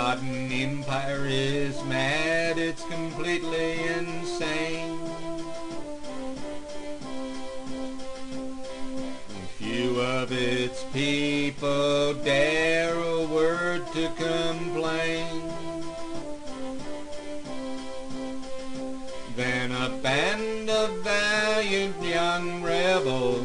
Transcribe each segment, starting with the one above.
rotten empire is mad, it's completely insane. Few of its people dare a word to complain. Then a band of valiant young rebels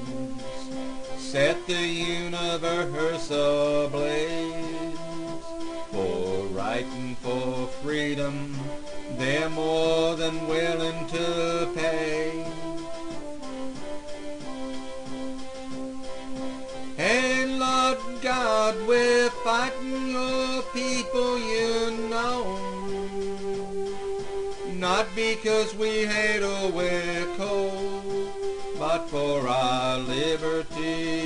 set the universe ablaze. For right and for freedom, they're more than willing to pay. Hey, Lord God, we're fighting your people, you know. Not because we hate or we're cold, but for our liberty,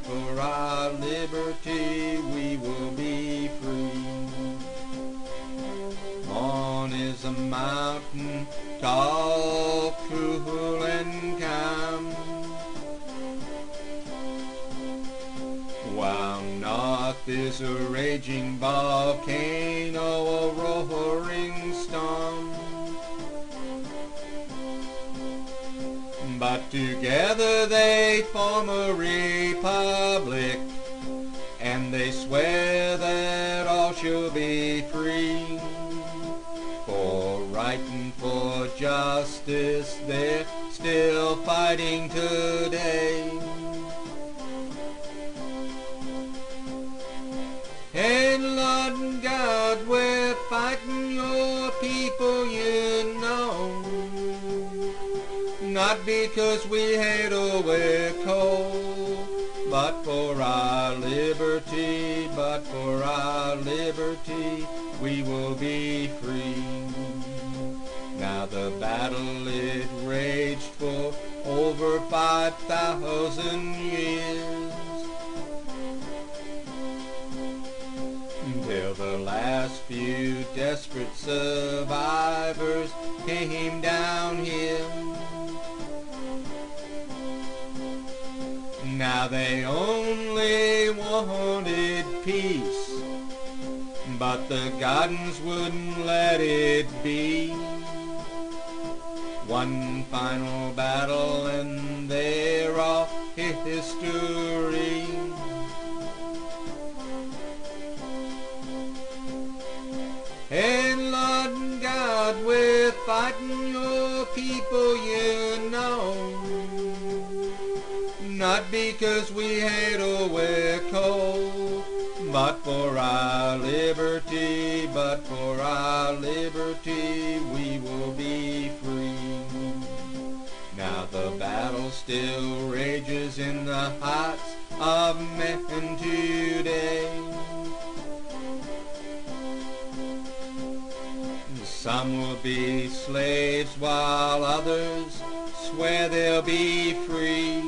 we will be free. On is a mountain, tall, cool, and calm, while north is a raging volcano, a roaring storm. But together they form a republic, and they swear that all shall be free. For right and for justice they're still fighting today. Hey, Lord God, we're fighting your people, you know. Not because we hate or we're cold, but for our liberty, we will be free. Now the battle it raged for over 5,000 years, till the last few desperate survivors came down here. Now they only wanted peace, but the Gardens wouldn't let it be. One final battle and they're all history. Hey, Lord God, we're fighting your people, you know. Not because we hate or we're cold, but for our liberty, we will be free. Now the battle still rages in the hearts of men today. Some will be slaves while others swear they'll be free.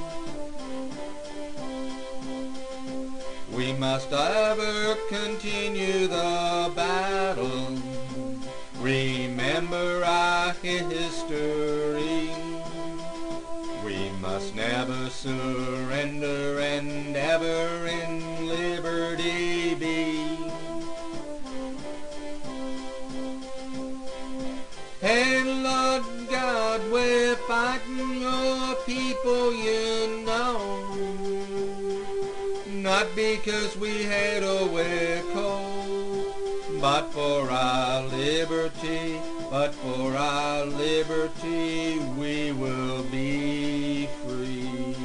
We must ever continue the battle, remember our history. We must never surrender and ever in liberty be. Hey, Lord God, we're fighting your people, you know. Not because we hate or we're cold, but for our liberty, we will be free.